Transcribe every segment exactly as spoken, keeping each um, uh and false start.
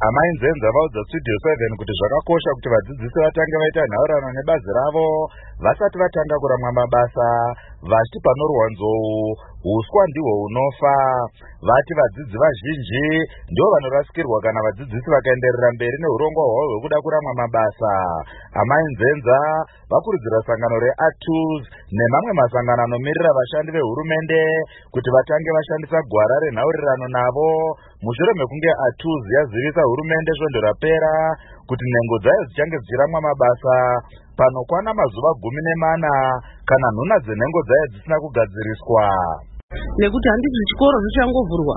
Amai Nzenza vaudza Studio seven kuti zvakakosha kuti vadzidzisi vatange vaita nhaurirano nebazi ravo vasati vatanga kuramwa mabasa, vachiti panorwa nzou uswa ndihwo hunofa. Vati vadzidzi vazhinji ndivo vanorasikirwa kana vadzidzisi vakaenderera mberi neurongo hwavo hwekuda kuramwa mabasa. Amai Nzenza vakurudzira sangano reATUS nemamwe masangano anomirira vashandi vehurumende kuti vatange vashandisa gwara renhaurirano navo mushure mekunge ATUS yazivisa hurumende svondo rapera kuti nhengo dzayo dzichange dzichiramwa mabasa panokwana mazuva gumi nemana kana nhuna dzenhengo dzayo dzisina kugadziriswa. Nekuti handizvo chikoro zvichangovhurwa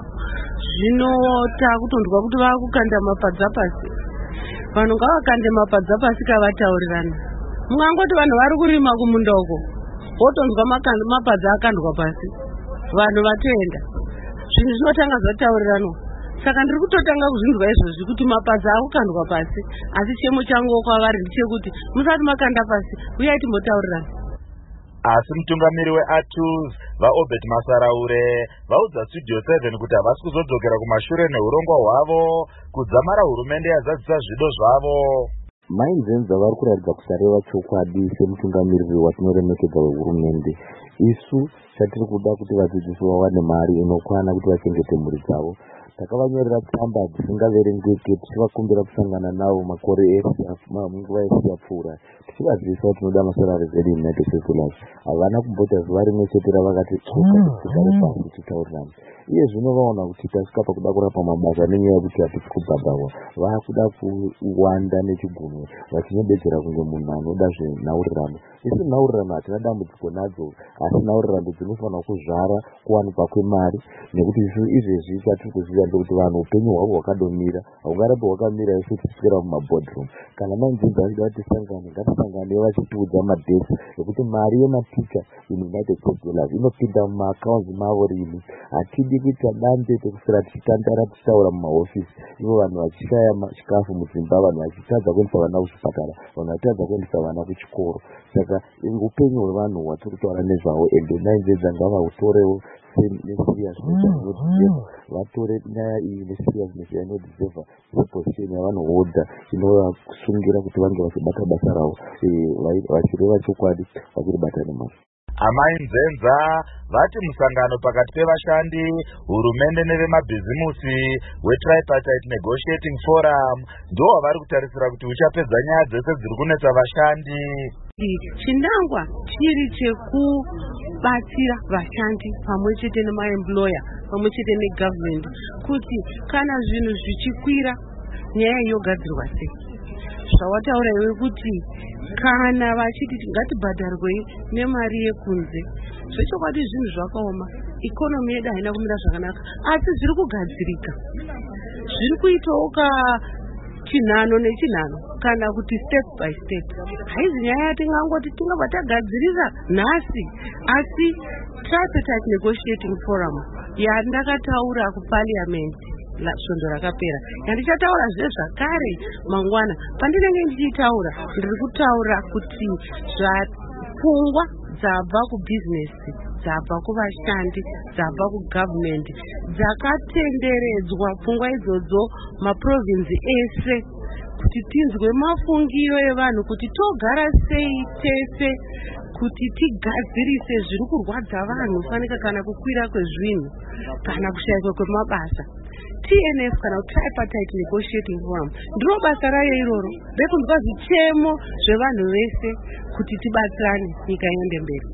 zvinota kutondwa kuti vakukanda mapadza pasi. Vanhu ngavakande mapadza pasi kavataurirana. Mungangoti vanhu vari kurima kumunda uko wotonzwa mapadza akandwa pasi, vanhu vatoenda. Zvinhu zvinotanga zvataurirana. Saka ndiri kutotanga kuzvinzwa izvozvi kuti mapadza akukandwa pasi, asi chemo changu kwavari ndechekuti musati makanda pasi uyai timbotaurirana. Asi mutungamiri weATUS vaObert Masaraure vaudza Studio seven kuti havasi kuzodzokera kumashure neurongo hwavo kudzamara hurumende yazadzisa zvido zvavo. Mai Nzenza vari kuratidza kusareva chokwadi semutungamiriri watinoremekedza wehurumende. Isu chatiri kuda kuti vadzidzisi vawane mari inokwana kuti vachengete mhuri dzavo. Takavanyorera tsamba dzisingaverengeke tichivakumbira kusangana navo makore ese munguva yese yapfuura tichivazivisa kuti tinoda masalari edu United Seculars. Havana kumbota zuva rimwe chete ravakati tigare pasi titaurirane. Iye zvino vaona kuti tasvika pakuda kurapa mabasa nenyaya yekuti hatisi kubhadharwa, vakuda kuwanda nechigunwe vachinodedzera kunge munhu anoda zvenhaurirano. Isi nhaurirano hatina dambudziko nadzo, asi nhaurirano dzinofanira kuzvara kuwanikwa kwemari, nekuti izvezvi chatiri kuziva ndekuti vanhu upenyu hwavo hwakadomira, haungarambe hwakamira isi tichiswera mumaboardroom. Kana Mai Nzenza achida kuti tisangane, ngatisangane vachitiudza madhesi ekuti mari yematicha United Seculars inopinda mumaakaunti mavo rini. Hatidi kuita dande tekuswera tichitandara tichitaura mumahofisi, ivo vanhu vachishaya chikafu mudzimba, vanhu vachitadza kuendesa vana kuchipatara, vanhu vachitadza kuendesa vana kuchikoro. Saka upenyu hwevanhu hwatiri kutaura nezvavo, ende Mai Nzenza ngavahutorewo neserious, vatore nyaya iyi neseriousness yainodeserva seposition yavanohodha inovasungira kuti vange vachibata basa ravo vachireva chokwadi vachiribata nemazvo. Amai Nzenza vati musangano pakati pevashandi, hurumende nevemabhizimusi weTripartite Negotiating Forum ndiwo wavari kutarisira kuti uchapedza nyaya dzese dziri kunetsa vashandi. Chinangwa chiri chekubatsira vashandi pamwe chete nemaemployer pamwe chete negovernment kuti kana zvinhu zvichikwira nyaya inogadzirwa sei. Zvawataura iwe kuti kana vachiti ngatibhadharwei nemari yekunze, zvechokwadi zvinhu zvakaoma, ikonomi yedu haina kumira zvakanaka, asi zviri kugadzirika, zviri kuitawo chinhano nechinhano kana kuti step by step. Haizi nyaya yatingangoti tingabva tagadzirisa nhasi, asi Tripartite Negotiating Forum yandakataura kuParliament svondo rakapera, yandichataura zve zvakare mangwana. Pandinenge ndichitaura ndiri kutaura kuti zvapfungwa dzabva kubhizinesi, dzabva kuvashandi, dzabva kugovernment, dzakatenderedzwa pfungwa idzodzo maprovinsi ese kuti tinzwe mafungiro evanhu kuti togara sei tese kuti tigadzirise zviri kurwadza vanhu, fanika kana kukwira kwezvinhu kana kushayikwa kwemabasa. T N F kana Tripartite Negotiating Forum ndiro basa rayo iroro rekunzwa zvichemo zvevanhu vese kuti tibatsirane nyika iende mberi.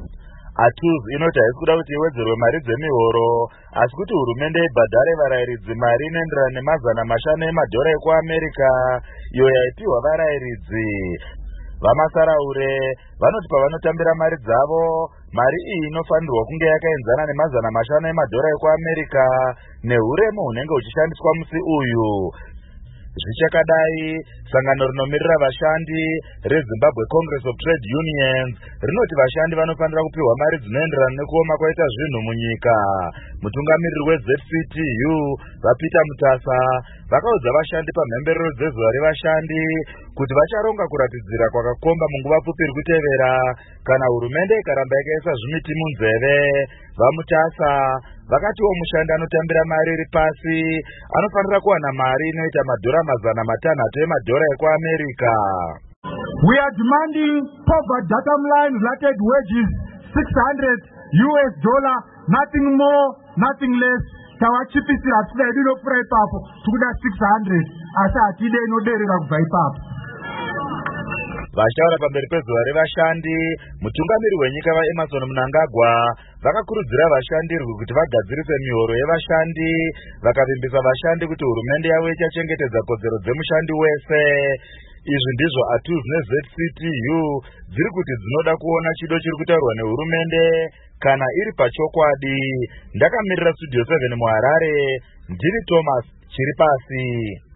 ATUS inoti haisi kuda kuti iwedzerwe mari dzemihoro, asi kuti hurumende ibhadhare varayiridzi mari inoenderana nemazana mashanu emadhora ekuAmerica iyo yaipihwa varayiridzi. Vamasaraure vanoti pavanotambira mari dzavo, mari iyi inofanirwa kunge yakaenzana nemazana mashanu emadhora ekuAmerica neuremu hunenge huchishandiswa musi uyu. Zvichakadai, sangano rinomirira vashandi reZimbabwe Congress of Trade Unions rinoti vashandi vanofanira kupiwa mari dzinoenderana nekuoma kwaita zvinhu munyika. Mutungamiriri weZ C T U vaPeter Mutasa vakaudza vashandi pamhemberero dzezuva revashandi kuti vacharonga kuratidzira kwakakomba munguva pfupi iri kutevera kana hurumende ikaramba yakaisa zvimiti munzeve. Vamutasa vakatiwo mushandi anotambira mari iri pasi anofanira kuwana mari inoita madhora mazana matanhatu emadhora ekuamerica. We are demanding poverty datum line related wages six hundred U S dollar, nothing more, nothing less. Tawachipisira hatida edu inopfuura ipapo tikuda six hundred asi hatide inoderera kubva ipapo. Vashaura pamberi pezuva revashandi, mutungamiri wenyika vaEmmerson Mnangagwa vakakurudzira vashandi kuti vagadzirise mihoro yevashandi, vakavimbisa vashandi kuti hurumende yavo ichachengetedza kodzero dzemushandi wese. Izvi ndizvo Atuz neZ C T U dziri kuti dzinoda kuona chido chiri kutaurwa nehurumende kana iri pachokwadi. Ndakamirira Studio seven muHarare, ndiri Thomas Chiripasi.